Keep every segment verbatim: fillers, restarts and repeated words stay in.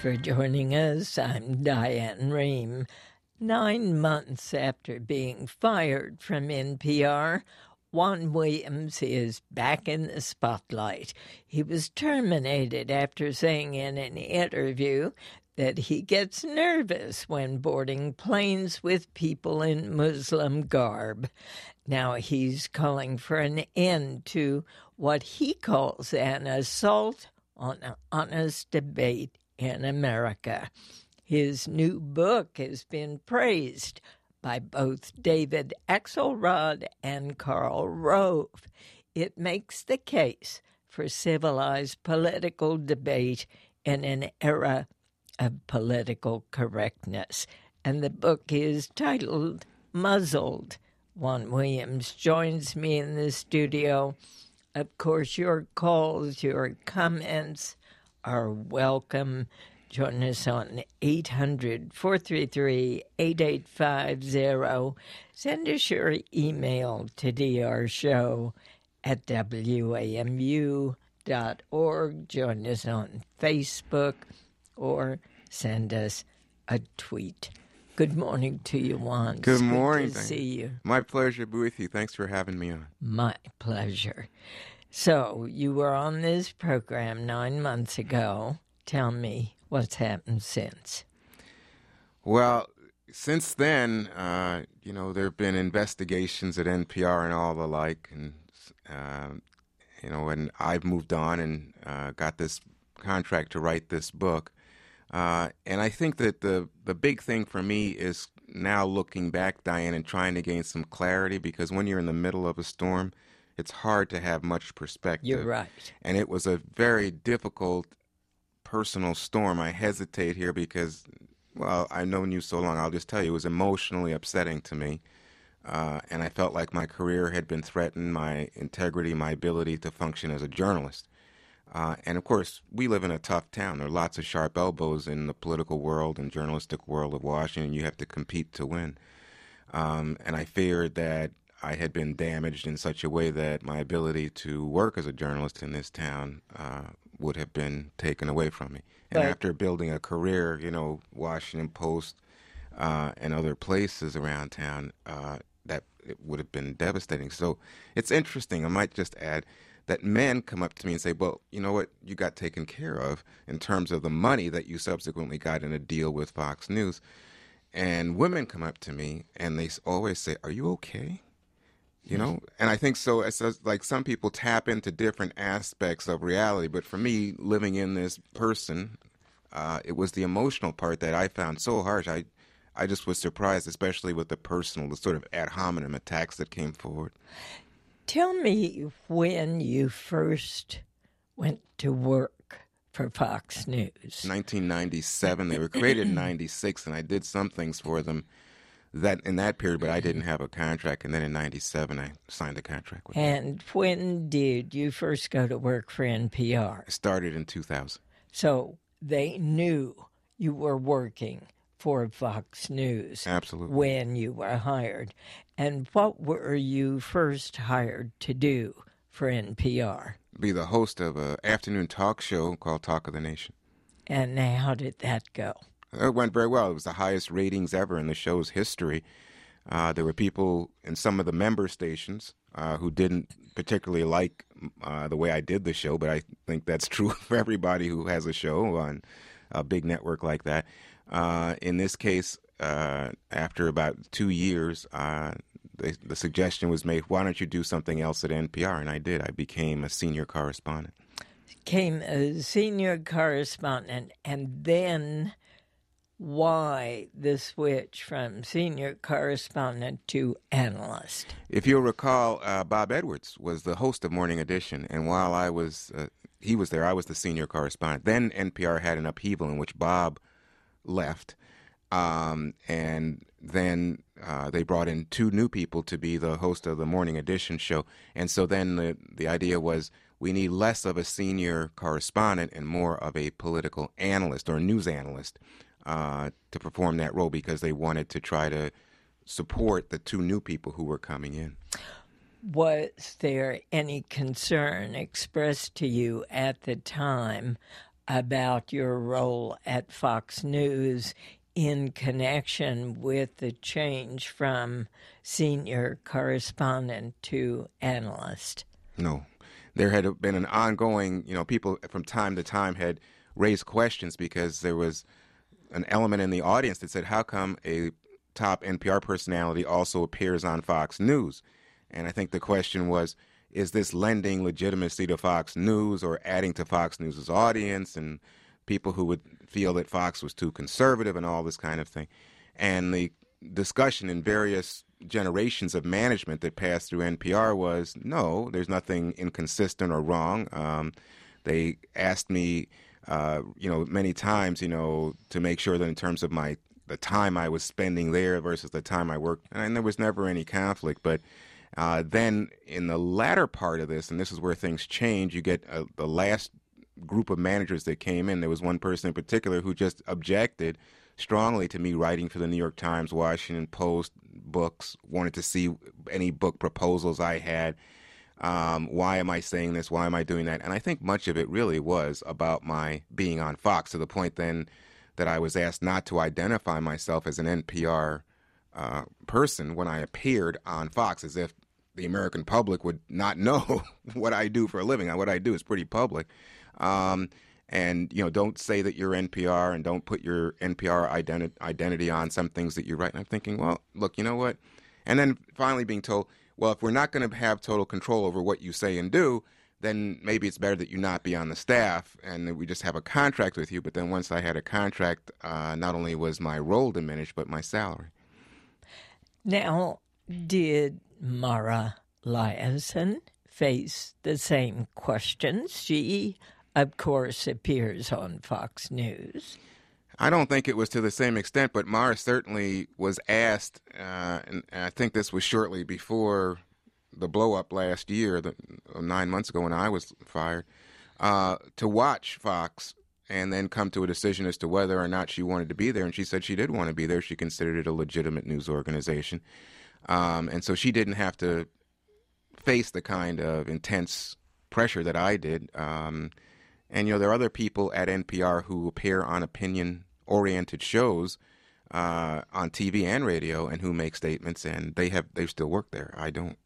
for joining us. I'm Diane Rehm. Nine months after being fired from N P R, Juan Williams is back in the spotlight. He was terminated after saying in an interview that he gets nervous when boarding planes with people in Muslim garb. Now he's calling for an end to what he calls an assault on an honest debate in America. His new book has been praised by both David Axelrod and Karl Rove. It makes the case for civilized political debate in an era of political correctness. And the book is titled Muzzled. Juan Williams joins me in the studio. Of course, your calls, your comments are welcome. Join us on eight hundred, four three three, eight eight five zero. Send us your email to d r show at w a m u dot org. Join us on Facebook or send us a tweet. Good morning to you, Juan. Good morning. Good to see you. My pleasure to be with you. Thanks for having me on. My pleasure. So you were on this program nine months ago. Tell me what's happened since. Well, since then, uh, you know, there have been investigations at N P R and all the like, and uh, you know, and I've moved on and uh, got this contract to write this book. Uh, and I think that the, the big thing for me is now looking back, Diane, and trying to gain some clarity, because when you're in the middle of a storm, it's hard to have much perspective. You're right. And it was a very difficult personal storm. I hesitate here because, well, I've known you so long. I'll just tell you, it was emotionally upsetting to me. Uh, and I felt like my career had been threatened, my integrity, my ability to function as a journalist. Uh, and, of course, we live in a tough town. There are lots of sharp elbows in the political world and journalistic world of Washington. You have to compete to win. Um, and I feared that I had been damaged in such a way that my ability to work as a journalist in this town uh, would have been taken away from me. And but, after building a career, you know, Washington Post uh, and other places around town, uh, that it would have been devastating. So it's interesting. I might just add that men come up to me and say, well, you know what, you got taken care of in terms of the money that you subsequently got in a deal with Fox News. And women come up to me and they always say, are you okay? You know, and I think so. It's like some people tap into different aspects of reality. But for me, living in this person, uh, it was the emotional part that I found so harsh. I, I just was surprised, especially with the personal, the sort of ad hominem attacks that came forward. Tell me when you first went to work for Fox News. nineteen ninety-seven. They were created in ninety-six, and I did some things for them that in that period, but I didn't have a contract. And then in ninety-seven, I signed a contract with them. And when did you first go to work for N P R? I started in two thousand. So they knew you were working for Fox News. Absolutely. When you were hired. And what were you first hired to do for N P R? Be the host of an afternoon talk show called Talk of the Nation. And how did that go? It went very well. It was the highest ratings ever in the show's history. Uh, there were people in some of the member stations uh, who didn't particularly like uh, the way I did the show, but I think that's true for everybody who has a show on a big network like that. Uh, in this case, uh, after about two years, uh, the, the suggestion was made, why don't you do something else at N P R? And I did. I became a senior correspondent. Became a senior correspondent, and then why the switch from senior correspondent to analyst? If you'll recall, uh, Bob Edwards was the host of Morning Edition, and while I was, uh, he was there, I was the senior correspondent. Then N P R had an upheaval in which Bob left, um, and then uh, they brought in two new people to be the host of the Morning Edition show. And so then the, the idea was we need less of a senior correspondent and more of a political analyst or news analyst uh, to perform that role, because they wanted to try to support the two new people who were coming in. Was there any concern expressed to you at the time about your role at Fox News in connection with the change from senior correspondent to analyst? No. There had been an ongoing, you know, people from time to time had raised questions because there was an element in the audience that said, how come a top N P R personality also appears on Fox News? And I think the question was, is this lending legitimacy to Fox News or adding to Fox News's audience, and people who would feel that Fox was too conservative and all this kind of thing? And the discussion in various generations of management that passed through N P R was, no, there's nothing inconsistent or wrong. Um, they asked me, uh, you know, many times, you know, to make sure that in terms of my the time I was spending there versus the time I worked, and there was never any conflict. But uh, then in the latter part of this, and this is where things change, you get uh, the last group of managers that came in. There was one person in particular who just objected strongly to me writing for the New York Times, Washington Post, books, wanted to see any book proposals I had. Um, why am I saying this? Why am I doing that? And I think much of it really was about my being on Fox, to the point then that I was asked not to identify myself as an N P R uh, person when I appeared on Fox, as if the American public would not know what I do for a living. What I do is pretty public. Um, and, you know, don't say that you're N P R and don't put your N P R identi- identity on some things that you write. And I'm thinking, well, look, you know what? And then finally being told, well, if we're not going to have total control over what you say and do, then maybe it's better that you not be on the staff and that we just have a contract with you. But then once I had a contract, uh, not only was my role diminished, but my salary. Now, did Mara Liasson face the same questions? She, of course, appears on Fox News. I don't think it was to the same extent, but Mara certainly was asked, uh, and I think this was shortly before the blow-up last year, the, nine months ago when I was fired, uh, to watch Fox and then come to a decision as to whether or not she wanted to be there. And she said she did want to be there. She considered it a legitimate news organization. Um, and so she didn't have to face the kind of intense pressure that I did. Um, and, you know, there are other people at N P R who appear on opinion-oriented shows uh, on T V and radio and who make statements, and they have they still work there. I don't.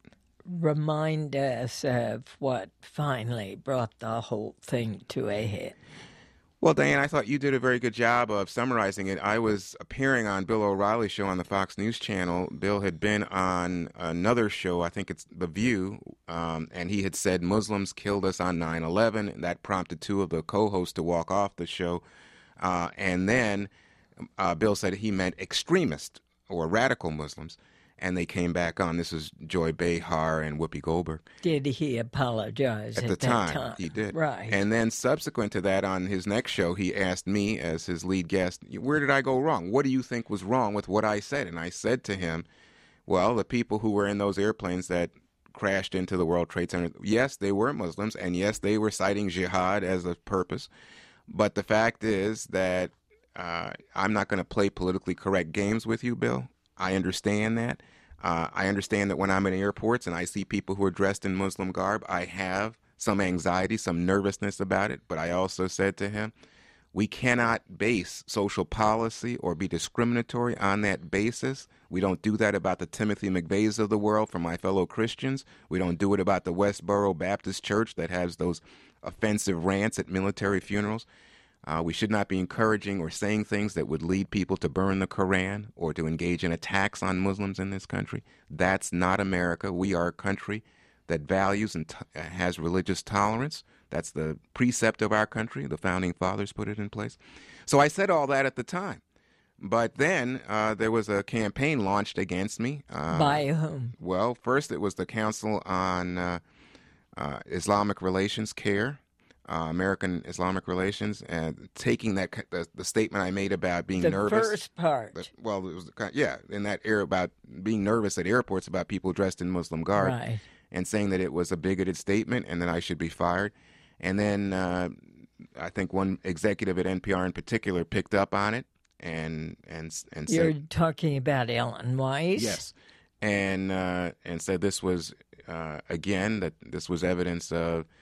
Remind us of what finally brought the whole thing to a head. Well, Diane, I thought you did a very good job of summarizing it. I was appearing on Bill O'Reilly's show on the Fox News Channel. Bill had been on another show, I think it's The View, um, and he had said Muslims killed us on nine eleven, and that prompted two of the co-hosts to walk off the show. Uh, and then uh, Bill said he meant extremist or radical Muslims. And they came back on. This is Joy Behar and Whoopi Goldberg. Did he apologize at, at the that time? time? He did. Right. And then subsequent to that, on his next show, he asked me as his lead guest, where did I go wrong? What do you think was wrong with what I said? And I said to him, well, the people who were in those airplanes that crashed into the World Trade Center, yes, they were Muslims, and yes, they were citing jihad as a purpose. But the fact is that uh, I'm not going to play politically correct games with you, Bill. I understand that. Uh, I understand that when I'm in airports and I see people who are dressed in Muslim garb, I have some anxiety, some nervousness about it. But I also said to him, we cannot base social policy or be discriminatory on that basis. We don't do that about the Timothy McVeighs of the world for my fellow Christians. We don't do it about the Westboro Baptist Church that has those offensive rants at military funerals. Uh, we should not be encouraging or saying things that would lead people to burn the Koran or to engage in attacks on Muslims in this country. That's not America. We are a country that values and t- has religious tolerance. That's the precept of our country. The Founding Fathers put it in place. So I said all that at the time. But then uh, there was a campaign launched against me. Uh, By whom? Well, first it was the Council on uh, uh, Islamic Relations, CARE. Uh, American Islamic Relations, and taking that the, the statement I made about being the nervous. The first part. The, well, it was yeah, in that era about being nervous at airports about people dressed in Muslim garb, right. And saying that it was a bigoted statement and that I should be fired. And then uh, I think one executive at N P R in particular picked up on it and and and You're said, talking about Ellen Weiss? Yes, and uh, and said this was uh, again that this was evidence of.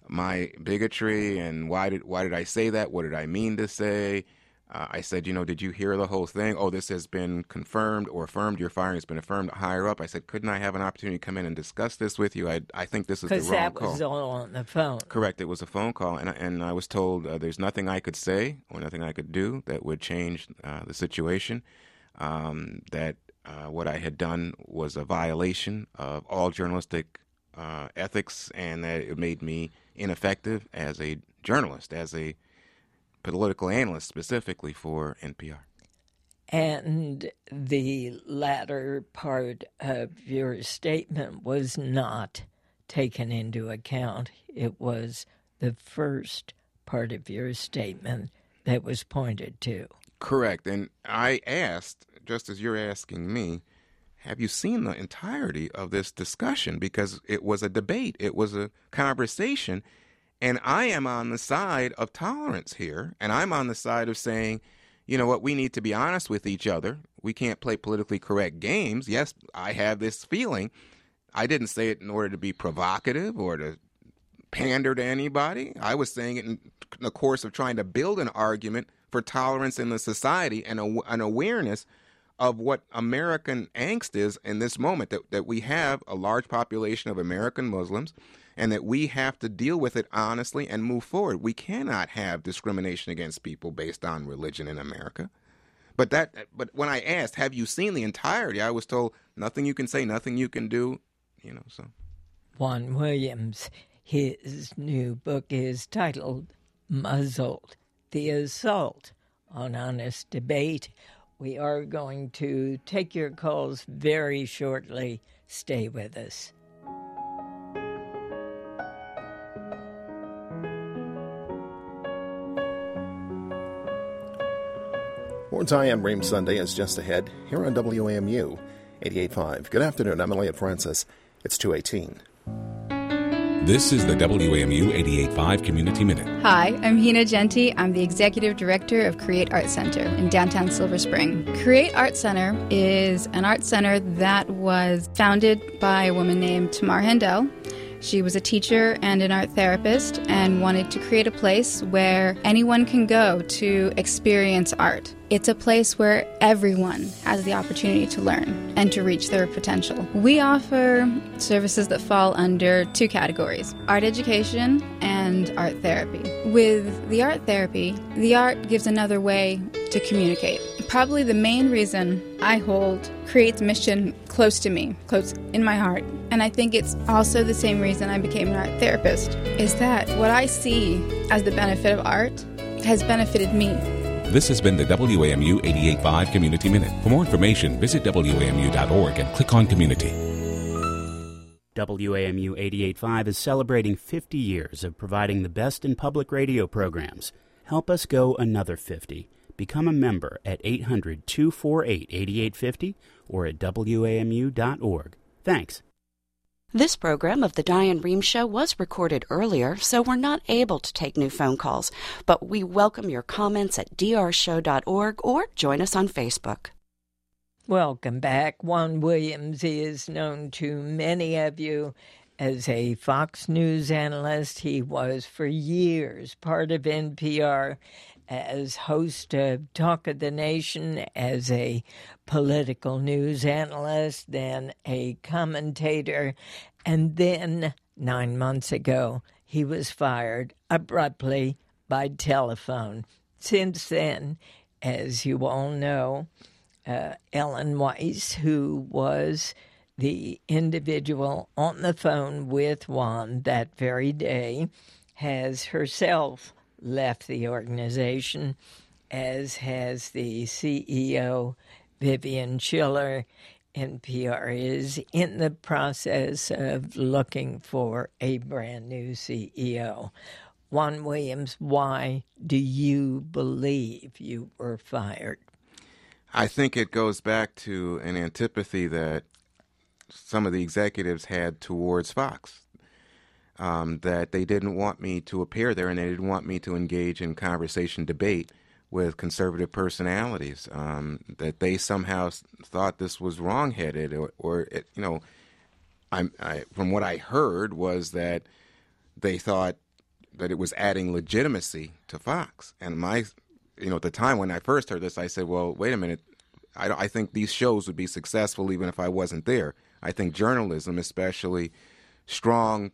my bigotry and why did why did I say that? What did I mean to say? Uh, I said, you know, did you hear the whole thing? Oh, this has been confirmed or affirmed. Your firing has been affirmed higher up. I said, couldn't I have an opportunity to come in and discuss this with you? I I think this is the wrong call. Because call. that was all on the phone. Correct. It was a phone call. And, I- and I was told uh, there's nothing I could say or nothing I could do that would change uh, the situation, um, that uh, what I had done was a violation of all journalistic uh, ethics and that it made me ineffective as a journalist, as a political analyst specifically for N P R. And the latter part of your statement was not taken into account. It was the first part of your statement that was pointed to. Correct. And I asked, just as you're asking me, have you seen the entirety of this discussion? Because it was a debate. It was a conversation. And I am on the side of tolerance here, and I'm on the side of saying, you know what, we need to be honest with each other. We can't play politically correct games. Yes, I have this feeling. I didn't say it in order to be provocative or to pander to anybody. I was saying it in the course of trying to build an argument for tolerance in the society and a, an awareness of what American angst is in this moment, that, that we have a large population of American Muslims and that we have to deal with it honestly and move forward. We cannot have discrimination against people based on religion in America. But that, but when I asked, have you seen the entirety, I was told nothing you can say, nothing you can do, you know, so. Juan Williams, his new book is titled Muzzled, The Assault on Honest Debate. We are going to take your calls very shortly. Stay with us. More Diane Rehm Sunday is just ahead here on W A M U eighty-eight point five. Good afternoon, I'm Elliot Francis. It's two eighteen. This is the W A M U eighty-eight point five Community Minute. Hi, I'm Hina Genti. I'm the Executive Director of Create Art Center in downtown Silver Spring. Create Art Center is an art center that was founded by a woman named Tamar Handel. She was a teacher and an art therapist and wanted to create a place where anyone can go to experience art. It's a place where everyone has the opportunity to learn and to reach their potential. We offer services that fall under two categories: art education and art therapy. With the art therapy, the art gives another way to communicate. Probably the main reason I hold Create's mission close to me, close in my heart, and I think it's also the same reason I became an art therapist, is that what I see as the benefit of art has benefited me. This has been the W A M U eighty-eight point five Community Minute. For more information, visit W A M U dot org and click on Community. W A M U eighty-eight point five is celebrating fifty years of providing the best in public radio programs. Help us go another fifty. Become a member at eight hundred, two four eight, eight eight five zero or at W A M U dot org. Thanks. This program of The Diane Rehm Show was recorded earlier, so we're not able to take new phone calls, but we welcome your comments at D R show dot org or join us on Facebook. Welcome back. Juan Williams is known to many of you as a Fox News analyst. He was for years part of N P R as host of Talk of the Nation, as a political news analyst, then a commentator, and then nine months ago he was fired abruptly by telephone. Since then, as you all know, uh, Ellen Weiss, who was the individual on the phone with Juan that very day, has herself left the organization, as has the C E O, Vivian Schiller. N P R is in the process of looking for a brand new C E O. Juan Williams, why do you believe you were fired? I think it goes back to an antipathy that some of the executives had towards Fox. Um, that they didn't want me to appear there and they didn't want me to engage in conversation debate with conservative personalities, um, that they somehow thought this was wrong-headed or, or it, you know, I'm, I, from what I heard was that they thought that it was adding legitimacy to Fox. And my, you know, at the time when I first heard this, I said, well, wait a minute. I, I think these shows would be successful even if I wasn't there. I think journalism, especially strong,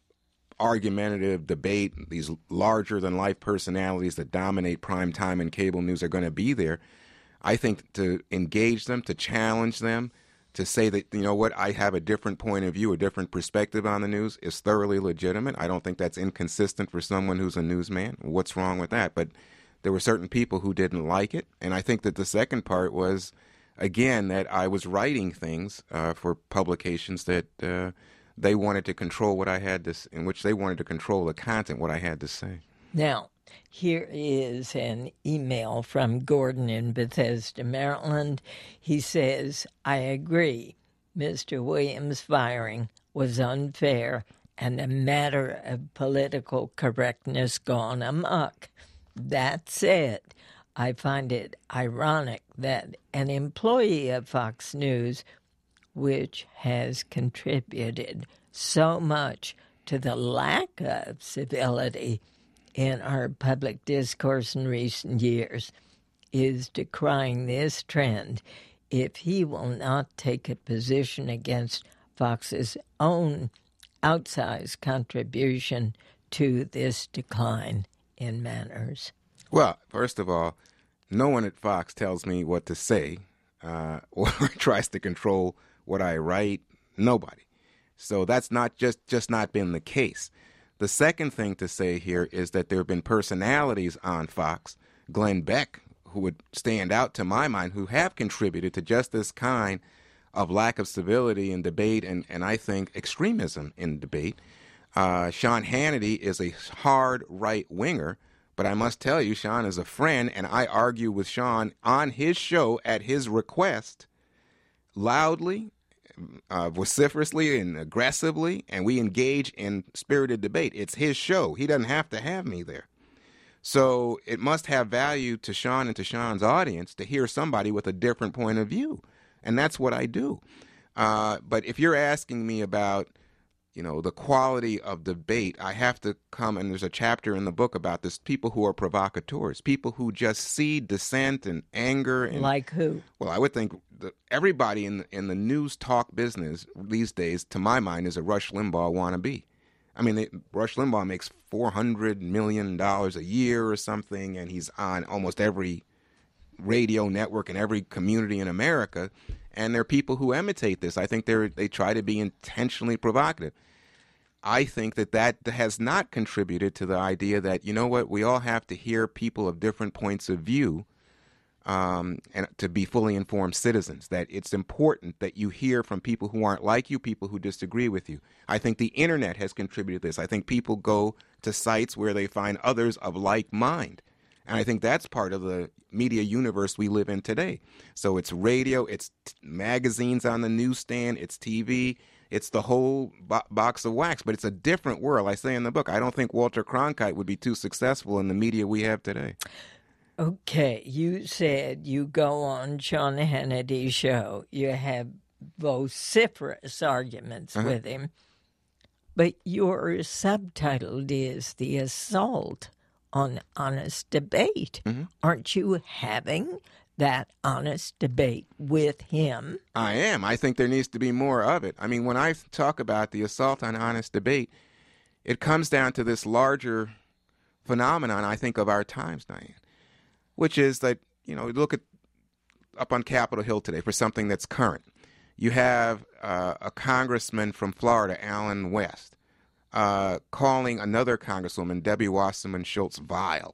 argumentative debate, these larger-than-life personalities that dominate prime time and cable news are going to be there. I think to engage them, to challenge them, to say that, you know what, I have a different point of view, a different perspective on the news is thoroughly legitimate. I don't think that's inconsistent for someone who's a newsman. What's wrong with that? But there were certain people who didn't like it. And I think that the second part was, again, that I was writing things uh, for publications that uh, they wanted to control what I had to, in which they wanted to control the content, what I had to say. Now, here is an email from Gordon in Bethesda, Maryland. He says, I agree. Mister Williams' firing was unfair and a matter of political correctness gone amok. That said, I find it ironic that an employee of Fox News, which has contributed so much to the lack of civility in our public discourse in recent years, is decrying this trend if he will not take a position against Fox's own outsized contribution to this decline in manners. Well, first of all, no one at Fox tells me what to say uh, or tries to control what I write. Nobody. So that's not just, just not been the case. The second thing to say here is that there have been personalities on Fox, Glenn Beck, who would stand out to my mind, who have contributed to just this kind of lack of civility in debate and, and I think extremism in debate. Uh, Sean Hannity is a hard right-winger, but I must tell you, Sean is a friend, and I argue with Sean on his show at his request, loudly, uh, vociferously, and aggressively, and we engage in spirited debate. It's his show. He doesn't have to have me there. So it must have value to Sean and to Sean's audience to hear somebody with a different point of view, and that's what I do. Uh, but if you're asking me about, you know, the quality of debate, I have to come, and there's a chapter in the book about this, people who are provocateurs, people who just see dissent and anger. And, like who? Well, I would think that everybody in the, in the news talk business these days, to my mind, is a Rush Limbaugh wannabe. I mean, they, Rush Limbaugh makes four hundred million dollars a year or something, and he's on almost every radio network in every community in America, and there are people who imitate this. I think they they try to be intentionally provocative. I think that that has not contributed to the idea that, you know what, we all have to hear people of different points of view um, and to be fully informed citizens, that it's important that you hear from people who aren't like you, people who disagree with you. I think the internet has contributed to this. I think people go to sites where they find others of like mind. And I think that's part of the media universe we live in today. So it's radio, it's t- magazines on the newsstand, it's T V, it's the whole bo- box of wax. But it's a different world. I say in the book, I don't think Walter Cronkite would be too successful in the media we have today. Okay, you said you go on Sean Hannity's show. You have vociferous arguments uh-huh. with him. But your subtitle is The Assault on Honest Debate. Mm-hmm. Aren't you having that honest debate with him? I am. I think there needs to be more of it. I mean, when I talk about the assault on honest debate, it comes down to this larger phenomenon, I think, of our times, Diane, which is that, you know, look at up on Capitol Hill today for something that's current. You have uh, a congressman from Florida, Alan West, Uh, calling another congresswoman, Debbie Wasserman Schultz, vile.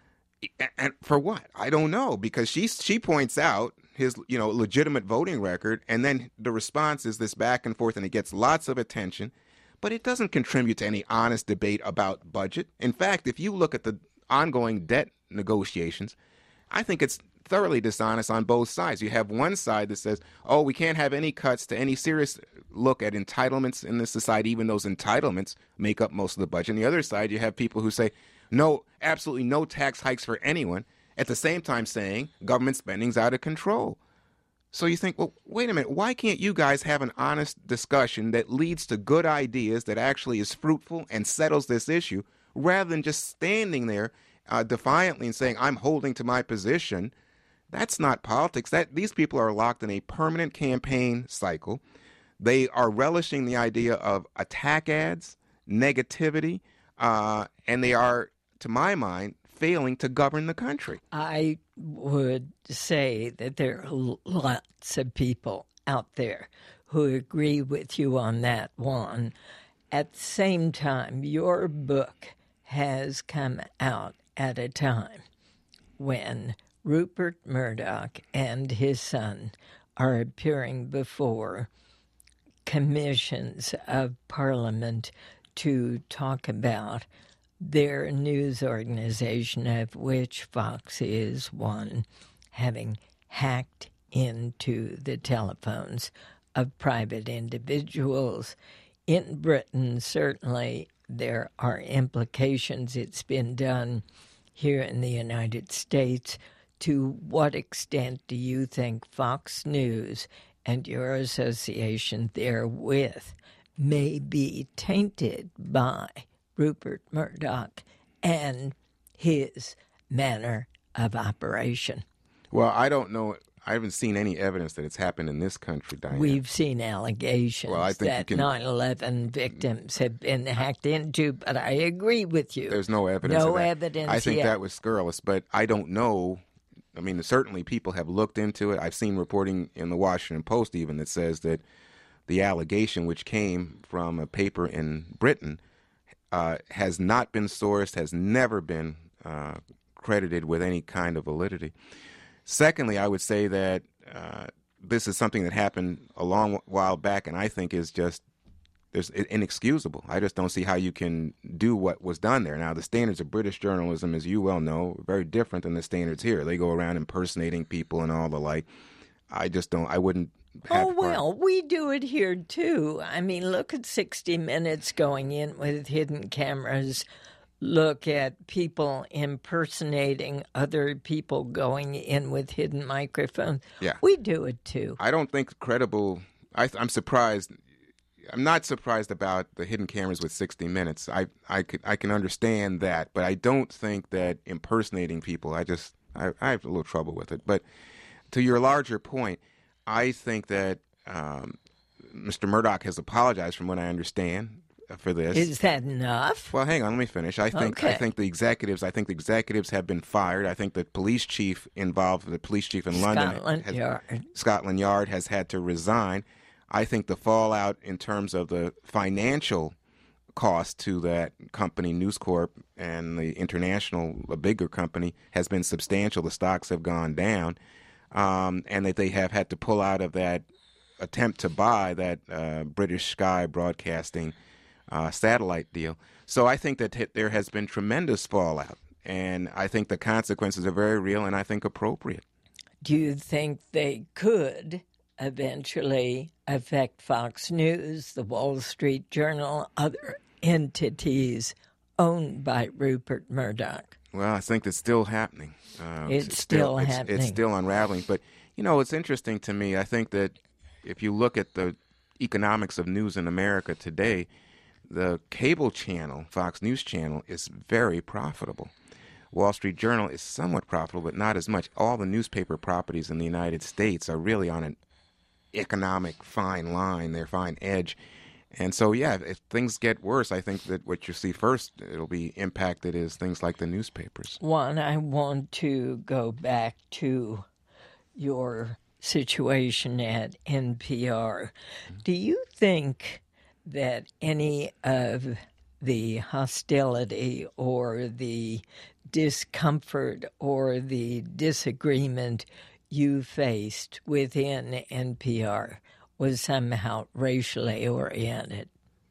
And for what? I don't know, because she she points out his, you know, legitimate voting record, and then the response is this back and forth, and it gets lots of attention, but it doesn't contribute to any honest debate about budget. In fact, if you look at the ongoing debt negotiations, I think it's thoroughly dishonest on both sides. You have one side that says, oh, we can't have any cuts to any serious look at entitlements in this society, even those entitlements make up most of the budget. On the other side, you have people who say, no, absolutely no tax hikes for anyone, at the same time saying government spending's out of control. So you think, well, wait a minute, why can't you guys have an honest discussion that leads to good ideas, that actually is fruitful and settles this issue? rather than just standing there uh, defiantly and saying, I'm holding to my position. That's not politics. That these people are locked in a permanent campaign cycle. They are relishing the idea of attack ads, negativity, uh, and they are, to my mind, failing to govern the country. I would say that there are lots of people out there who agree with you on that one. At the same time, your book has come out at a time when Rupert Murdoch and his son are appearing before commissions of Parliament to talk about their news organization, of which Fox is one, having hacked into the telephones of private individuals. In Britain, certainly, there are implications. It's been done here in the United States. To what extent do you think Fox News and your association therewith may be tainted by Rupert Murdoch and his manner of operation? Well, I don't know. I haven't seen any evidence that it's happened in this country, Diane. We've seen allegations well, I think that can, nine eleven victims have been hacked into, but I agree with you. There's no evidence No of that. evidence I think yet. that was scurrilous, but I don't know. I mean, certainly people have looked into it. I've seen reporting in the Washington Post even that says that the allegation, which came from a paper in Britain, uh, has not been sourced, has never been uh, credited with any kind of validity. Secondly, I would say that uh, this is something that happened a long while back, and I think is just there's inexcusable. I just don't see how you can do what was done there. Now, the standards of British journalism, as you well know, are very different than the standards here. They go around impersonating people and all the like. I just don't. I wouldn't. Have Oh, well, we do it here, too. I mean, look at sixty minutes going in with hidden cameras. Look at people impersonating other people going in with hidden microphones. Yeah. We do it, too. I don't think credible. I, I'm surprised. I'm not surprised about the hidden cameras with sixty minutes. I, I, could, I can understand that, but I don't think that impersonating people, I just, I, I have a little trouble with it. But to your larger point, I think that um, Mister Murdoch has apologized, from what I understand, for this. Is that enough? Well, hang on, let me finish. I think Okay. I think the executives. I think the executives have been fired. I think the police chief involved, the police chief in London, Scotland has, Yard. Scotland Yard, has had to resign. I think the fallout in terms of the financial cost to that company, News Corp, and the international, a bigger company, has been substantial. The stocks have gone down, um, and that they have had to pull out of that attempt to buy that uh, British Sky Broadcasting uh, satellite deal. So I think that t- there has been tremendous fallout, and I think the consequences are very real and I think appropriate. Do you think they could eventually affect Fox News, the Wall Street Journal, other entities owned by Rupert Murdoch? Well, I think it's still happening. Uh, It's still it's, happening. It's still unraveling. But, you know, it's interesting to me. I think that if you look at the economics of news in America today, the cable channel, Fox News Channel, is very profitable. Wall Street Journal is somewhat profitable, but not as much. All the newspaper properties in the United States are really on an economic fine line, their fine edge. And so, yeah, if things get worse, I think that what you see first, it'll be impacted is things like the newspapers. One, I want to go back to your situation at N P R. Do you think that any of the hostility or the discomfort or the disagreement you faced within N P R was somehow racially oriented?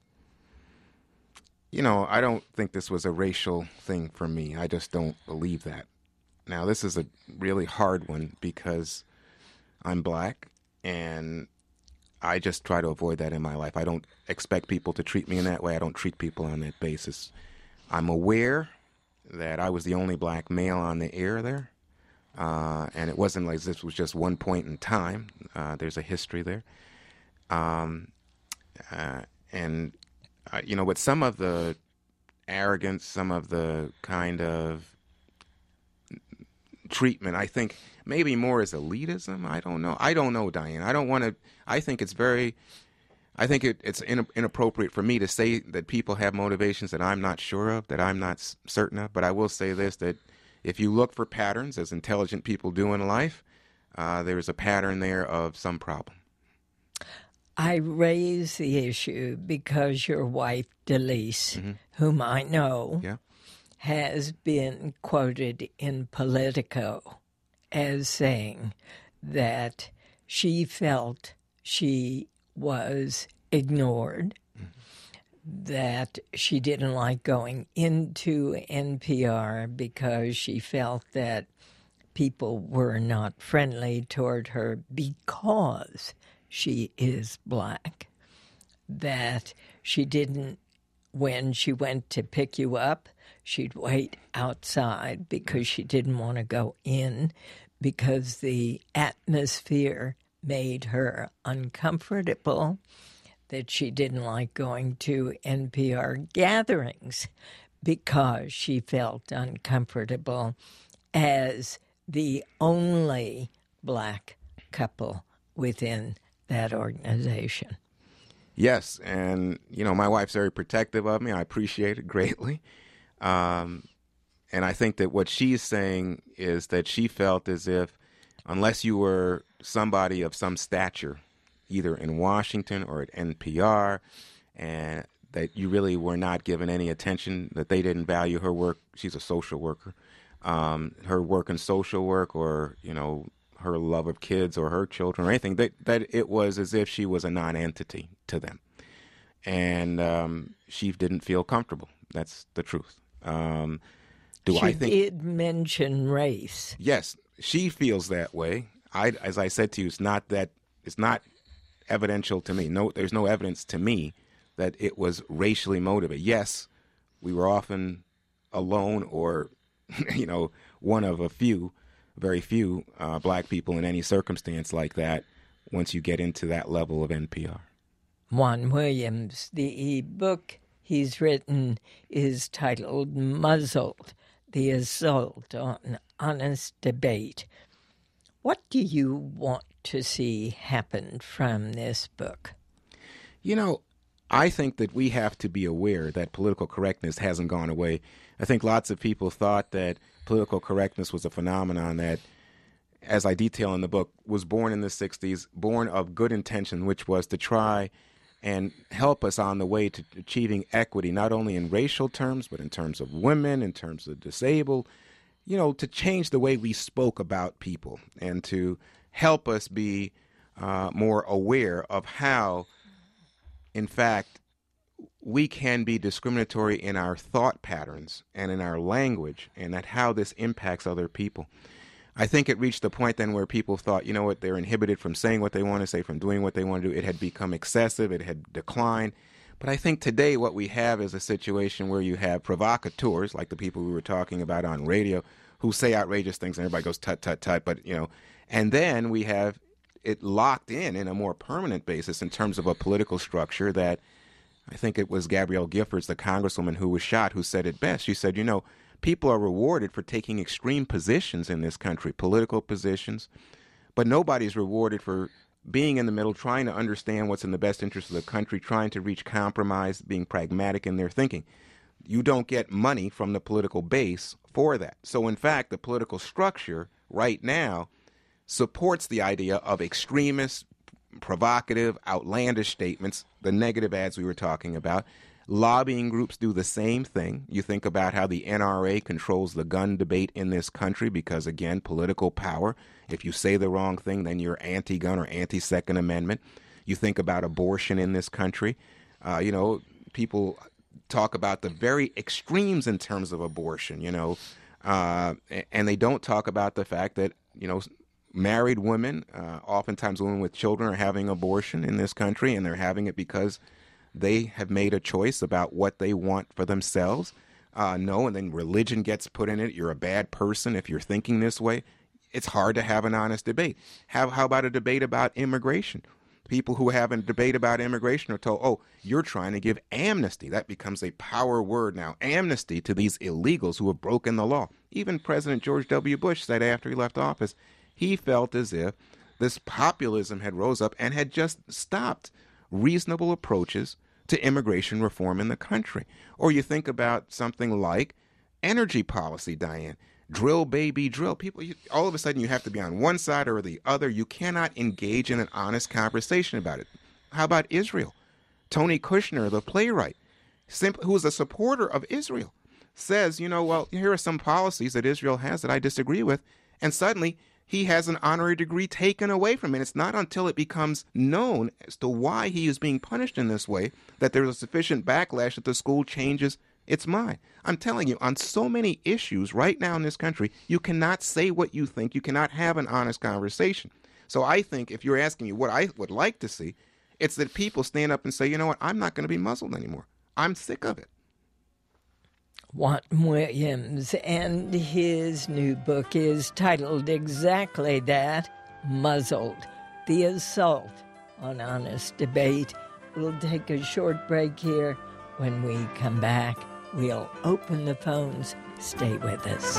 You know, I don't think this was a racial thing for me. I just don't believe that. Now, this is a really hard one because I'm black, and I just try to avoid that in my life. I don't expect people to treat me in that way. I don't treat people on that basis. I'm aware that I was the only black male on the air there, uh, and it wasn't like this was just one point in time. Uh, there's a history there. Um, uh, and, uh, you know, with some of the arrogance, some of the kind of treatment, I think maybe more as elitism. I don't know. I don't know, Diane. I don't want to. I think it's very. I think it, it's in, inappropriate for me to say that people have motivations that I'm not sure of, that I'm not s- certain of. But I will say this: that if you look for patterns, as intelligent people do in life, uh, there's a pattern there of some problem. I raise the issue because your wife, Delise, mm-hmm. whom I know, yeah. has been quoted in Politico as saying that she felt she was ignored, mm-hmm. that she didn't like going into N P R because she felt that people were not friendly toward her because she is black, that she didn't, when she went to pick you up, she'd wait outside because she didn't want to go in because the atmosphere made her uncomfortable, that she didn't like going to N P R gatherings because she felt uncomfortable as the only black couple within that organization. Yes, and, you know, my wife's very protective of me. I appreciate it greatly. Um, and I think that what she's saying is that she felt as if unless you were somebody of some stature, either in Washington or at N P R, and that you really were not given any attention, that they didn't value her work. She's a social worker. Um, her work in social work or, you know, her love of kids or her children or anything, that, that it was as if she was a non-entity to them. And um, she didn't feel comfortable. That's the truth. Um, do she I think did mention race. Yes, she feels that way. I, as I said to you, it's not that it's not evidential to me. No, there's no evidence to me that it was racially motivated. Yes, we were often alone or, you know, one of a few, very few uh, black people in any circumstance like that once you get into that level of N P R. Juan Williams, the book he's written is titled Muzzled, The Assault on Honest Debate. What do you want to see happen from this book? You know, I think that we have to be aware that political correctness hasn't gone away. I think lots of people thought that political correctness was a phenomenon that, as I detail in the book, was born in the sixties, born of good intention, which was to try and help us on the way to achieving equity, not only in racial terms, but in terms of women, in terms of disabled, you know, to change the way we spoke about people and to help us be uh, more aware of how, in fact, we can be discriminatory in our thought patterns and in our language, and that how this impacts other people. I think it reached the point then where people thought, you know what, they're inhibited from saying what they want to say, from doing what they want to do. It had become excessive. It had declined. But I think today what we have is a situation where you have provocateurs, like the people we were talking about on radio, who say outrageous things and everybody goes tut, tut, tut. But, you know, and then we have it locked in in a more permanent basis in terms of a political structure that I think it was Gabrielle Giffords, the congresswoman who was shot, who said it best. She said, you know, people are rewarded for taking extreme positions in this country, political positions, but nobody's rewarded for being in the middle, trying to understand what's in the best interest of the country, trying to reach compromise, being pragmatic in their thinking. You don't get money from the political base for that. So, in fact, the political structure right now supports the idea of extremist, provocative, outlandish statements, the negative ads we were talking about. Lobbying groups do the same thing. You think about how the N R A controls the gun debate in this country because, again, political power. If you say the wrong thing, then you're anti-gun or anti-Second Amendment. You think about abortion in this country. Uh, you know, people talk about the very extremes in terms of abortion, you know, uh, and they don't talk about the fact that, you know, married women, uh, oftentimes women with children, are having abortion in this country, and they're having it because they have made a choice about what they want for themselves. Uh, no, and then religion gets put in it. You're a bad person if you're thinking this way. It's hard to have an honest debate. Have, how about a debate about immigration? People who have a debate about immigration are told, oh, you're trying to give amnesty. That becomes a power word now. Amnesty to these illegals who have broken the law. Even President George W. Bush said after he left office, he felt as if this populism had rose up and had just stopped reasonable approaches to immigration reform in the country. Or you think about something like energy policy, Diane. Drill, baby, drill. People, you, all of a sudden you have to be on one side or the other. You cannot engage in an honest conversation about it. How about Israel? Tony Kushner, the playwright, simp- who is a supporter of Israel, says, you know, well, here are some policies that Israel has that I disagree with, and suddenly he has an honorary degree taken away from him. It's not until it becomes known as to why he is being punished in this way that there's a sufficient backlash that the school changes its mind. I'm telling you, on so many issues right now in this country, you cannot say what you think. You cannot have an honest conversation. So I think if you're asking me what I would like to see, it's that people stand up and say, you know what, I'm not going to be muzzled anymore. I'm sick of it. Juan Williams, and his new book is titled exactly that, Muzzled, The Assault on Honest Debate. We'll take a short break here. When we come back, we'll open the phones. Stay with us.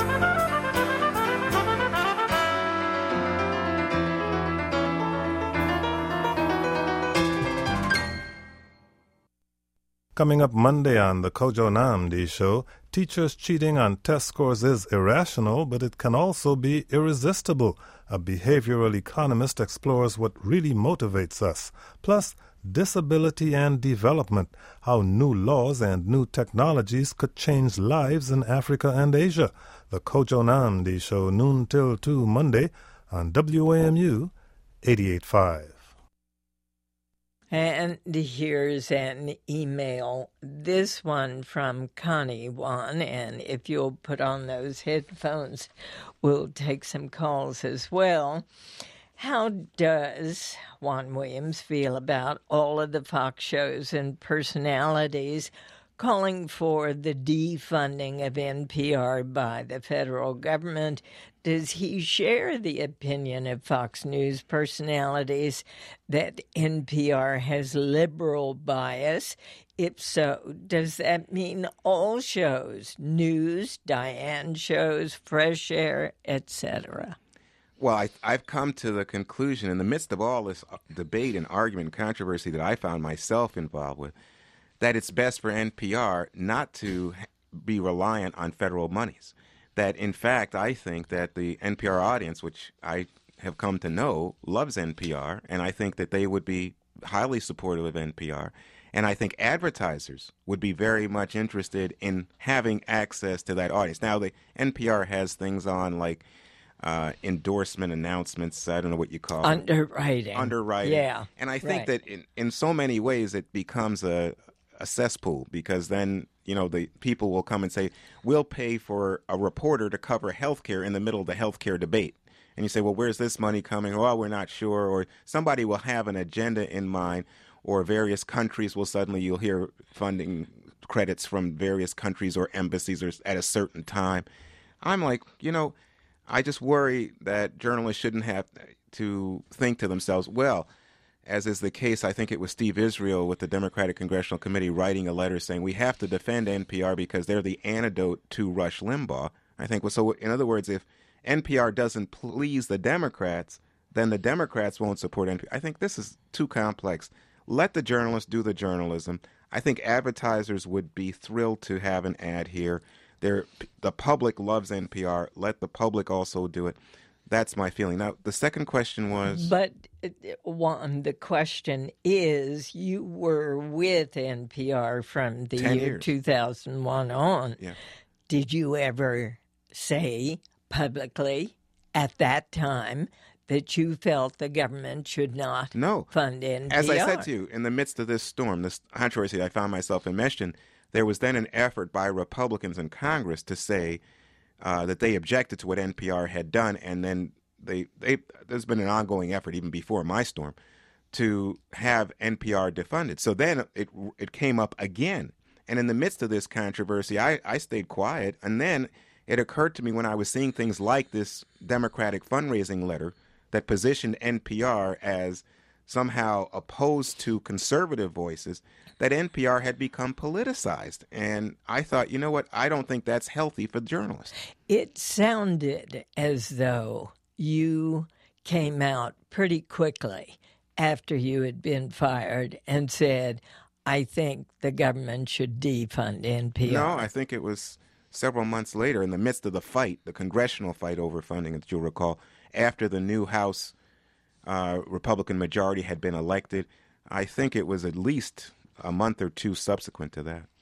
Coming up Monday on the Kojo Nnamdi Show, teachers cheating on test scores is irrational, but it can also be irresistible. A behavioral economist explores what really motivates us. Plus, disability and development, how new laws and new technologies could change lives in Africa and Asia. The Kojo Nnamdi Show, noon till two Monday on W A M U eighty-eight point five. And here's an email, this one from Connie One, and if you'll put on those headphones, we'll take some calls as well. How does Juan Williams feel about all of the Fox shows and personalities calling for the defunding of N P R by the federal government? Does he share the opinion of Fox News personalities that N P R has liberal bias? If so, does that mean all shows, news, Diane shows, Fresh Air, et cetera? Well, I, I've come to the conclusion in the midst of all this debate and argument and controversy that I found myself involved with, that it's best for N P R not to be reliant on federal monies. That, in fact, I think that the N P R audience, which I have come to know, loves N P R, and I think that they would be highly supportive of N P R. And I think advertisers would be very much interested in having access to that audience. Now, the N P R has things on like uh, endorsement announcements, I don't know what you call it. Underwriting. Underwriting. Yeah. And I think right. that in, in so many ways it becomes a, a cesspool, because then, you know, the people will come and say, we'll pay for a reporter to cover healthcare in the middle of the healthcare debate. And you say, well, where's this money coming? Well, we're not sure. Or somebody will have an agenda in mind, or various countries will suddenly, you'll hear funding credits from various countries or embassies or at a certain time. I'm like, you know, I just worry that journalists shouldn't have to think to themselves, well, as is the case, I think it was Steve Israel with the Democratic Congressional Committee writing a letter saying we have to defend N P R because they're the antidote to Rush Limbaugh. I think, well, so in other words, if N P R doesn't please the Democrats, then the Democrats won't support N P R. I think this is too complex. Let the journalists do the journalism. I think advertisers would be thrilled to have an ad here. They're, the public loves N P R. Let the public also do it. That's my feeling. Now, the second question was... But, one, the question is, you were with N P R from the year years. two thousand one on. Yeah. Did you ever say publicly at that time that you felt the government should not no. fund N P R? As I said to you, in the midst of this storm, this controversy I found myself enmeshed in, there was then an effort by Republicans in Congress to say uh, that they objected to what N P R had done, and then they, they there's been an ongoing effort even before my storm to have N P R defunded. So then it it came up again, and in the midst of this controversy, I, I stayed quiet, and then it occurred to me when I was seeing things like this Democratic fundraising letter that positioned N P R as somehow opposed to conservative voices, that N P R had become politicized. And I thought, you know what, I don't think that's healthy for journalists. It sounded as though you came out pretty quickly after you had been fired and said, I think the government should defund N P R. No, I think it was several months later, in the midst of the fight, the congressional fight over funding, as you'll recall, after the new House uh, Republican majority had been elected. I think it was at least a month or two subsequent to that.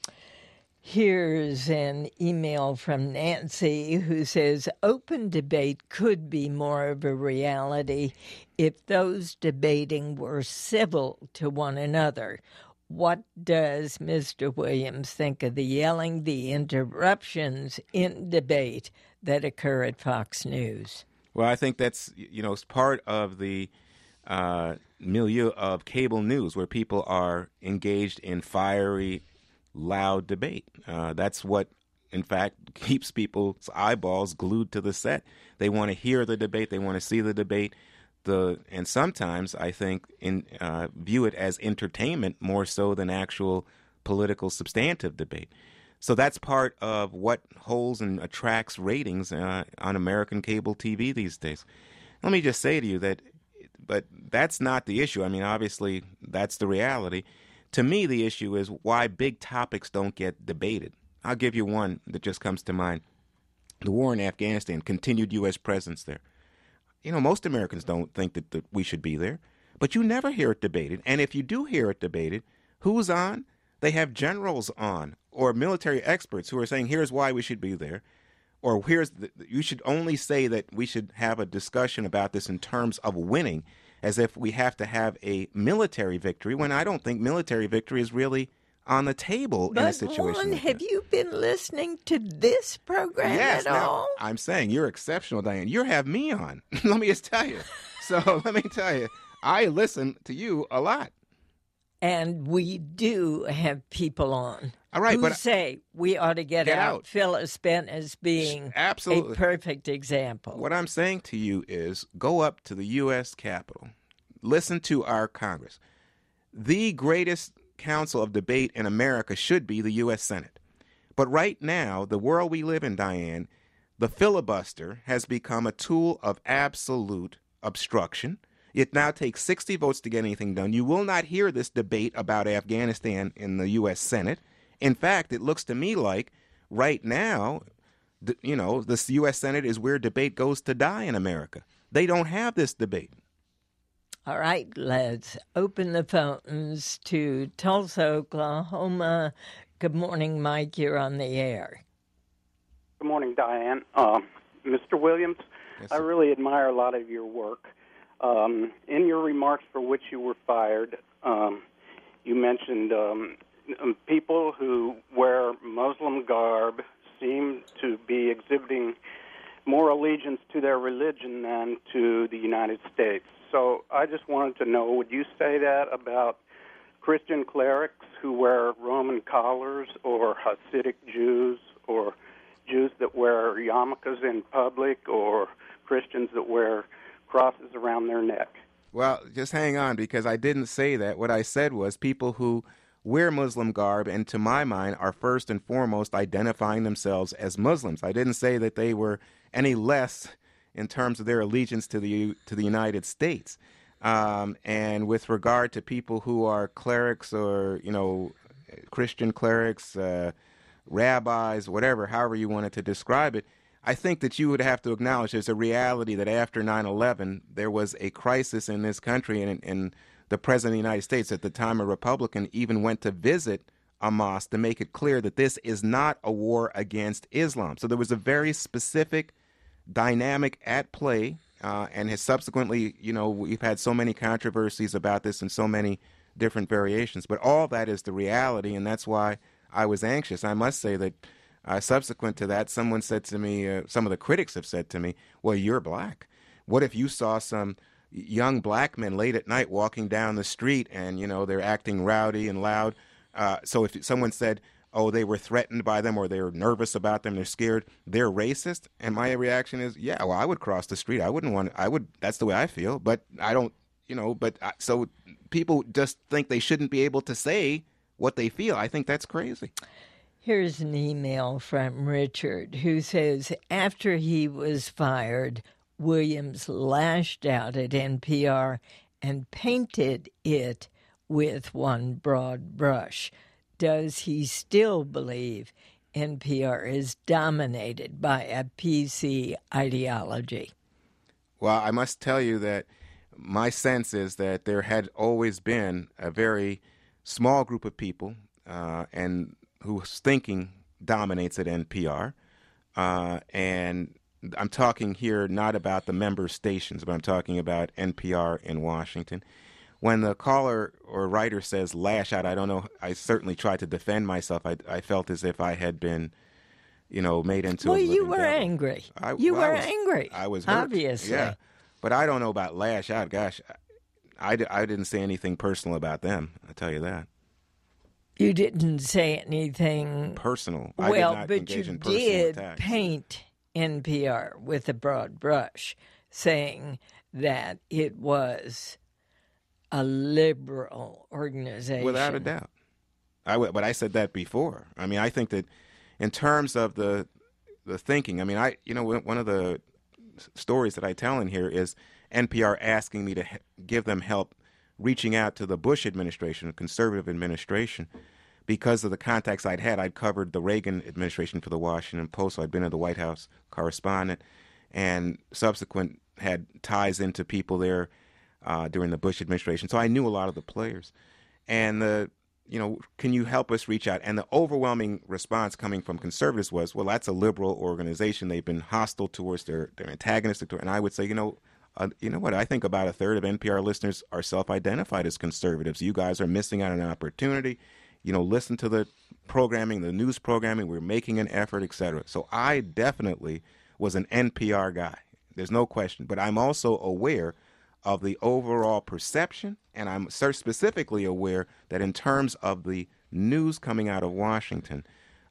Here's an email from Nancy who says, open debate could be more of a reality if those debating were civil to one another. What does Mister Williams think of the yelling, the interruptions in debate that occur at Fox News? Well, I think that's, you know, it's part of the uh, milieu of cable news where people are engaged in fiery, loud debate. Uh, that's what, in fact, keeps people's eyeballs glued to the set. They want to hear the debate. They want to see the debate. The and sometimes I think in uh, view it as entertainment more so than actual political substantive debate. So that's part of what holds and attracts ratings uh, on American cable T V these days. Let me just say to you that, but that's not the issue. I mean, obviously that's the reality. To me, the issue is why big topics don't get debated. I'll give you one that just comes to mind: the war in Afghanistan, continued U S presence there. You know, most Americans don't think that, that we should be there, but you never hear it debated. And if you do hear it debated, who's on? They have generals on or military experts who are saying, here's why we should be there. Or here's the, you should only say that we should have a discussion about this in terms of winning, as if we have to have a military victory, when I don't think military victory is really on the table but in a situation Juan, like have that. you been listening to this program yes, at now, all? I'm saying you're exceptional, Diane. You have me on. Let me just tell you. So let me tell you, I listen to you a lot. And we do have people on All right, who but say we ought to get, get out. out. Phyllis Bent as being Absolutely. a perfect example. What I'm saying to you is go up to the U S Capitol. Listen to our Congress. The greatest council of debate in America should be the U S Senate. But right now, the world we live in, Diane, the filibuster has become a tool of absolute obstruction. It now takes sixty votes to get anything done. You will not hear this debate about Afghanistan in the U S Senate. In fact, it looks to me like right now, the, you know, the U S Senate is where debate goes to die in America. They don't have this debate. All right, let's open the phones to Tulsa, Oklahoma. Good morning, Mike. You're on the air. Good morning, Diane. Um, Mister Williams, Yes, I sir. really admire a lot of your work. Um, in your remarks for which you were fired, um, you mentioned um, people who wear Muslim garb seem to be exhibiting more allegiance to their religion than to the United States. So I just wanted to know, would you say that about Christian clerics who wear Roman collars, or Hasidic Jews, or Jews that wear yarmulkes in public, or Christians that wear crosses around their neck? Well, just hang on, because I didn't say that. What I said was people who wear Muslim garb and, to my mind, are first and foremost identifying themselves as Muslims. I didn't say that they were any less in terms of their allegiance to the to the United States. Um, and with regard to people who are clerics or, you know, Christian clerics, uh, rabbis, whatever, however you wanted to describe it, I think that you would have to acknowledge there's a reality that after nine eleven, there was a crisis in this country, and, and the President of the United States, at the time a Republican, even went to visit a mosque to make it clear that this is not a war against Islam. So there was a very specific dynamic at play, uh, and has subsequently, you know, we've had so many controversies about this and so many different variations. But all that is the reality, and that's why I was anxious. I must say that uh, subsequent to that, someone said to me, uh, some of the critics have said to me, well, you're black. What if you saw some young black men late at night walking down the street and, you know, they're acting rowdy and loud? Uh, so if someone said, oh, they were threatened by them, or they're nervous about them, they're scared, they're racist. And my reaction is, yeah, well, I would cross the street. I wouldn't want, I would, that's the way I feel. But I don't, you know, but I, so people just think they shouldn't be able to say what they feel. I think that's crazy. Here's an email from Richard who says, after he was fired, Williams lashed out at N P R and painted it with one broad brush. Does he still believe N P R is dominated by a P C ideology? Well, I must tell you that my sense is that there had always been a very small group of people uh, and whose thinking dominates at N P R. Uh, and I'm talking here not about the member stations, but I'm talking about N P R in Washington. When the caller or writer says lash out, I don't know, I certainly tried to defend myself. I, I felt as if I had been, you know, made into well, a living you were devil. angry. I, you well, were I was, angry. I was hurt. Obviously. Yeah. But I don't know about lash out. Gosh, I, I didn't say anything personal about them. I'll tell you that. You didn't say anything personal. I well, did not but engage you in personal did attacks. paint N P R with a broad brush, saying that it was a liberal organization. Without a doubt. I w- but I said that before. I mean, I think that in terms of the the thinking, I mean, I you know, one of the stories that I tell in here is N P R asking me to he- give them help reaching out to the Bush administration, a conservative administration, because of the contacts I'd had. I'd covered the Reagan administration for the Washington Post, so I'd been a the White House correspondent, and subsequent had ties into people there uh, during the Bush administration. So I knew a lot of the players. And, the, you know, can you help us reach out? And the overwhelming response coming from conservatives was, well, that's a liberal organization. They've been hostile towards their, their antagonistic. And I would say, you know, Uh, you know what? I think about a third of N P R listeners are self-identified as conservatives. You guys are missing out on an opportunity. You know, listen to the programming, the news programming. We're making an effort, et cetera. So I definitely was an N P R guy. There's no question. But I'm also aware of the overall perception, and I'm specifically aware that in terms of the news coming out of Washington,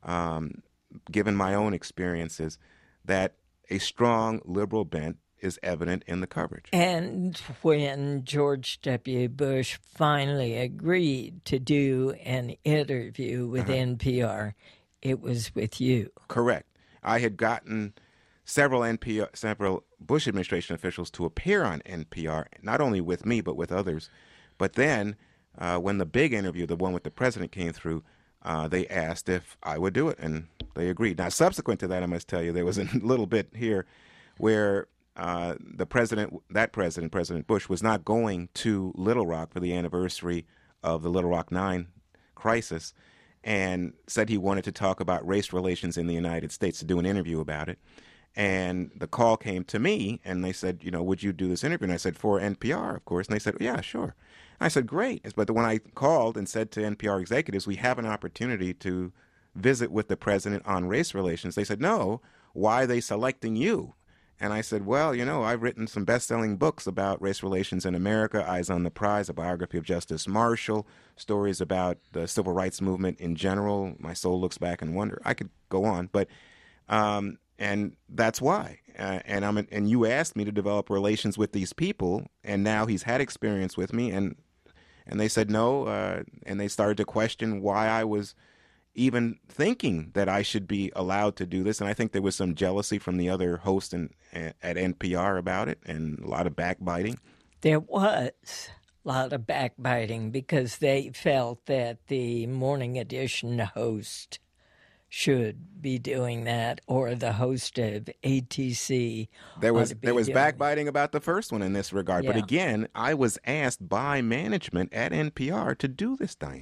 um, given my own experiences, that a strong liberal bent is evident in the coverage. And when George W. Bush finally agreed to do an interview with uh-huh. N P R, it was with you. Correct. I had gotten several N P R, several Bush administration officials to appear on N P R, not only with me, but with others. But then uh, when the big interview, the one with the president, came through, uh, they asked if I would do it, and they agreed. Now, subsequent to that, I must tell you, there was a little bit here where Uh, the president, that president, President Bush, was not going to Little Rock for the anniversary of the Little Rock Nine crisis, and said he wanted to talk about race relations in the United States, to do an interview about it. And the call came to me, and they said, you know, would you do this interview? And I said, for N P R, of course. And they said, yeah, sure. And I said, great. But when I called and said to N P R executives, we have an opportunity to visit with the president on race relations, they said, no, why are they selecting you? And I said, well, you know, I've written some best-selling books about race relations in America, Eyes on the Prize, a biography of Justice Marshall, stories about the civil rights movement in general, My Soul Looks Back in Wonder. I could go on, but um, and that's why. Uh, and I'm and you asked me to develop relations with these people, and now he's had experience with me, and and they said no, uh, and they started to question why I was even thinking that I should be allowed to do this. And I think there was some jealousy from the other hosts in, at N P R about it, and a lot of backbiting. There was a lot of backbiting because they felt that the morning edition host should be doing that, or the host of A T C. There was there was backbiting about the first one in this regard. Yeah. But again, I was asked by management at N P R to do this, Diane.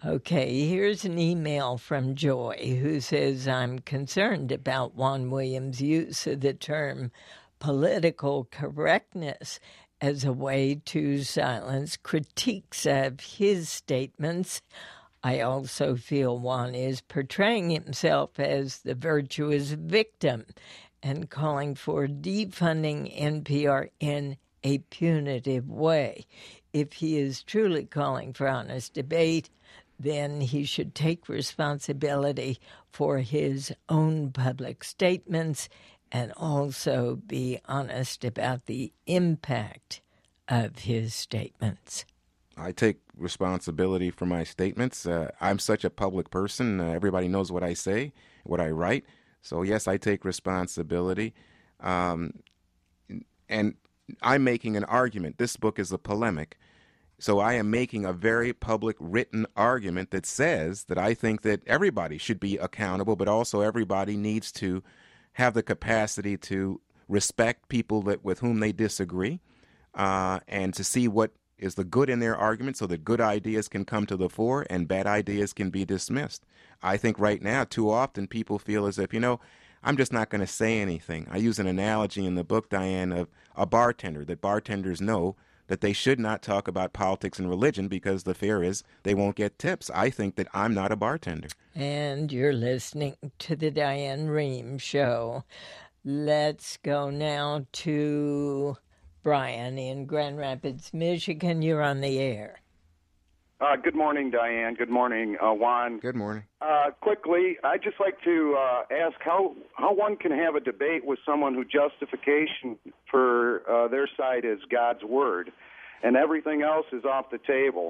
Okay, here's an email from Joy who says, I'm concerned about Juan Williams' use of the term political correctness as a way to silence critiques of his statements. I also feel Juan is portraying himself as the virtuous victim and calling for defunding N P R in a punitive way. If he is truly calling for honest debate, then he should take responsibility for his own public statements and also be honest about the impact of his statements? I take responsibility for my statements. Uh, I'm such a public person. Uh, everybody knows what I say, what I write. So, yes, I take responsibility. Um, and I'm making an argument. This book is a polemic. So I am making a very public written argument that says that I think that everybody should be accountable, but also everybody needs to have the capacity to respect people that with whom they disagree, uh, and to see what is the good in their argument so that good ideas can come to the fore and bad ideas can be dismissed. I think right now, too often, people feel as if, you know, I'm just not going to say anything. I use an analogy in the book, Diane, of a bartender, that bartenders know that they should not talk about politics and religion because the fear is they won't get tips. I think that I'm not a bartender. And you're listening to the Diane Rehm Show. Let's go now to Brian in Grand Rapids, Michigan. You're on the air. Uh, good morning, Diane. Good morning, uh, Juan. Good morning. Uh, quickly, I'd just like to uh, ask how, how one can have a debate with someone whose justification for uh, their side is God's Word, and everything else is off the table.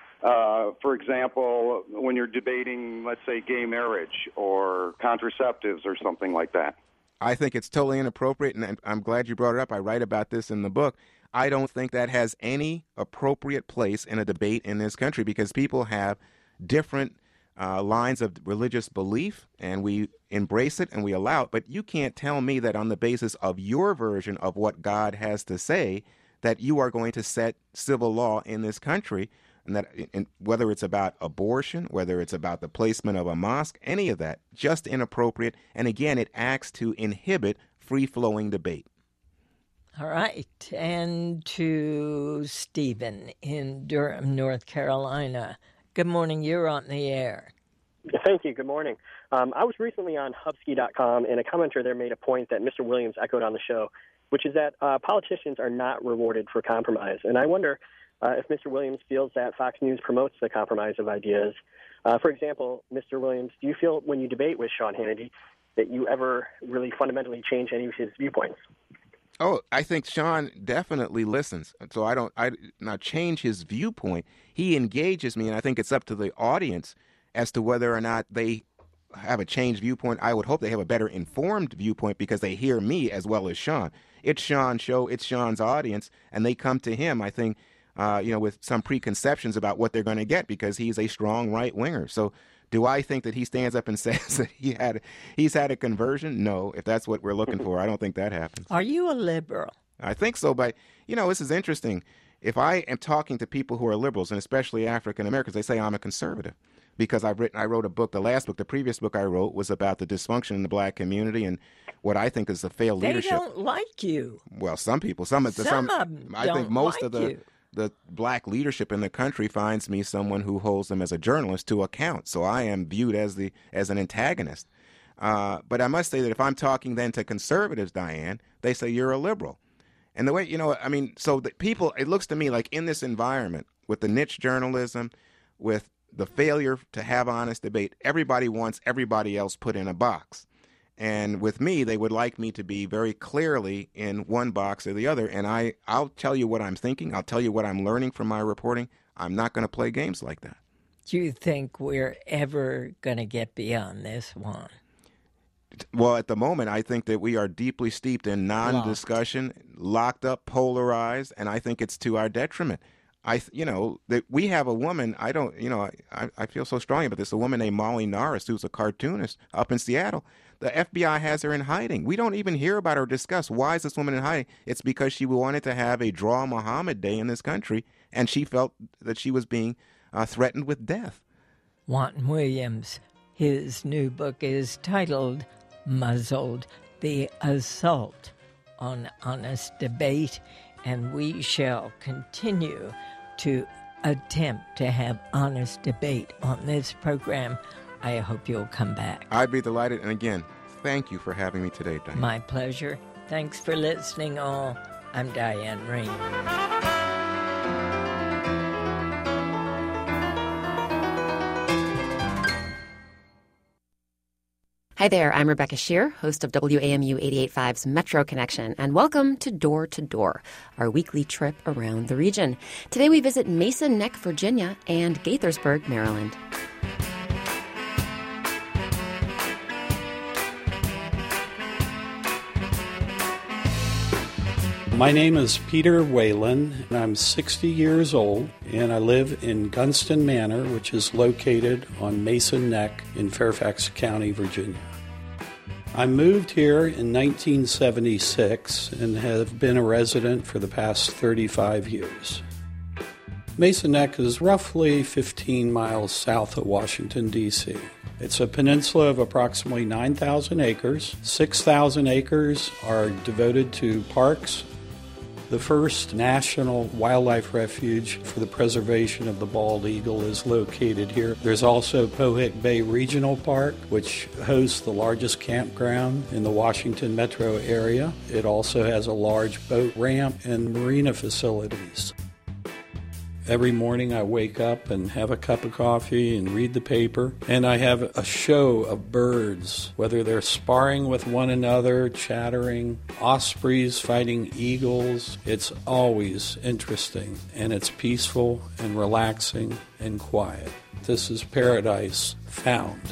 Uh, for example, when you're debating, let's say, gay marriage or contraceptives or something like that. I think it's totally inappropriate, and I'm glad you brought it up. I write about this in the book. I don't think that has any appropriate place in a debate in this country because people have different uh, lines of religious belief, and we embrace it and we allow it. But you can't tell me that on the basis of your version of what God has to say that you are going to set civil law in this country, and that in, whether it's about abortion, whether it's about the placement of a mosque, any of that, just inappropriate. And again, it acts to inhibit free-flowing debate. All right, and to Stephen in Durham, North Carolina. Good morning, you're on the air. Thank you, good morning. Um, I was recently on Hubsky dot com, and a commenter there made a point that Mister Williams echoed on the show, which is that uh, politicians are not rewarded for compromise. And I wonder uh, if Mister Williams feels that Fox News promotes the compromise of ideas. Uh, for example, Mister Williams, do you feel when you debate with Sean Hannity that you ever really fundamentally change any of his viewpoints? Oh, I think Sean definitely listens. So I don't I not change his viewpoint. He engages me, and I think it's up to the audience as to whether or not they have a changed viewpoint. I would hope they have a better informed viewpoint because they hear me as well as Sean. It's Sean's show, it's Sean's audience, and they come to him, I think, uh, you know, with some preconceptions about what they're going to get because he's a strong right winger. So do I think that he stands up and says that he had he's had a conversion? No, if that's what we're looking for, I don't think that happens. Are you a liberal? I think so, but, you know, this is interesting. If I am talking to people who are liberals, and especially African Americans, they say I'm a conservative because I've written, I wrote a book, the last book, the previous book I wrote was about the dysfunction in the black community and what I think is the failed they leadership. They don't like you. Well, some people, some of the, some, some of them I don't think most like of the. You. The black leadership in the country finds me someone who holds them as a journalist to account. So I am viewed as the as an antagonist. Uh, but I must say that if I'm talking then to conservatives, Diane, they say you're a liberal. And the way, you know, I mean, so the people, it looks to me like in this environment with the niche journalism, with the failure to have honest debate, everybody wants everybody else put in a box. And with me, they would like me to be very clearly in one box or the other. And I, I'll tell you what I'm thinking. I'll tell you what I'm learning from my reporting. I'm not going to play games like that. Do you think we're ever going to get beyond this one? Well, at the moment, I think that we are deeply steeped in non-discussion, locked, locked up, polarized, and I think it's to our detriment. I, you know, that we have a woman, I don't, you know, I, I feel so strongly about this, a woman named Molly Norris, who's a cartoonist up in Seattle. The F B I has her in hiding. We don't even hear about her or discuss. Why is this woman in hiding? It's because she wanted to have a Draw Muhammad Day in this country, and she felt that she was being uh, threatened with death. Juan Williams, his new book is titled Muzzled, The Assault on Honest Debate, and we shall continue to attempt to have honest debate on this program. I hope you'll come back. I'd be delighted. And again, thank you for having me today, Diane. My pleasure. Thanks for listening, all. I'm Diane Rehm. Hi there, I'm Rebecca Shear, host of W A M U eighty-eight point five's Metro Connection, and welcome to Door to Door, our weekly trip around the region. Today we visit Mason Neck, Virginia, and Gaithersburg, Maryland. My name is Peter Whalen, and I'm sixty years old, and I live in Gunston Manor, which is located on Mason Neck in Fairfax County, Virginia. I moved here in nineteen seventy-six and have been a resident for the past thirty-five years. Mason Neck is roughly fifteen miles south of Washington, D C It's a peninsula of approximately nine thousand acres. six thousand acres are devoted to parks. The first national wildlife refuge for the preservation of the bald eagle is located here. There's also Pohick Bay Regional Park, which hosts the largest campground in the Washington metro area. It also has a large boat ramp and marina facilities. Every morning I wake up and have a cup of coffee and read the paper, and I have a show of birds, whether they're sparring with one another, chattering, ospreys fighting eagles. It's always interesting, and it's peaceful and relaxing and quiet. This is paradise found.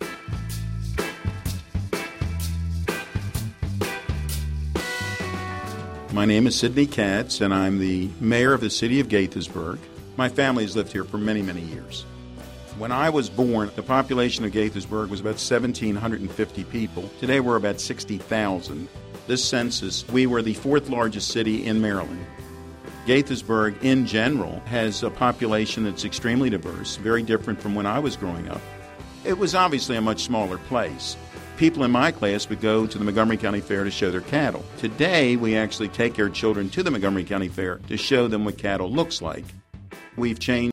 My name is Sidney Katz, and I'm the mayor of the city of Gaithersburg. My family has lived here for many, many years. When I was born, the population of Gaithersburg was about one thousand seven hundred fifty people. Today we're about sixty thousand. This census, we were the fourth largest city in Maryland. Gaithersburg, in general, has a population that's extremely diverse, very different from when I was growing up. It was obviously a much smaller place. People in my class would go to the Montgomery County Fair to show their cattle. Today, we actually take our children to the Montgomery County Fair to show them what cattle looks like. We've changed